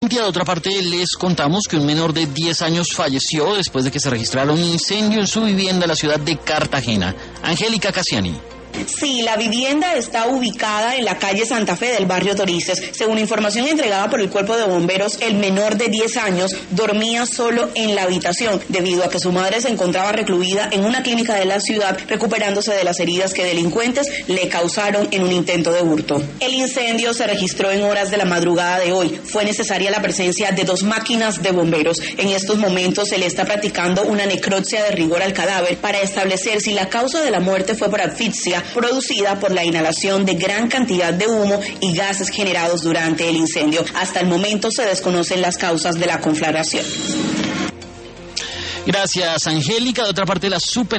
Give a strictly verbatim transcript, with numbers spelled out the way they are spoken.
De otra parte, les contamos que un menor de diez años falleció después de que se registrara un incendio en su vivienda en la ciudad de Cartagena. Angélica Cassiani. Sí, la vivienda está ubicada en la calle Santa Fe del barrio Torices. Según información entregada por el Cuerpo de Bomberos, el menor de diez años dormía solo en la habitación debido a que su madre se encontraba recluida en una clínica de la ciudad recuperándose de las heridas que delincuentes le causaron en un intento de hurto. El incendio se registró en horas de la madrugada de hoy. Fue necesaria la presencia de dos máquinas de bomberos. En estos momentos se le está practicando una necropsia de rigor al cadáver para establecer si la causa de la muerte fue por asfixia producida por la inhalación de gran cantidad de humo y gases generados durante el incendio. Hasta el momento se desconocen las causas de la conflagración. Gracias, Angélica. De otra parte, la super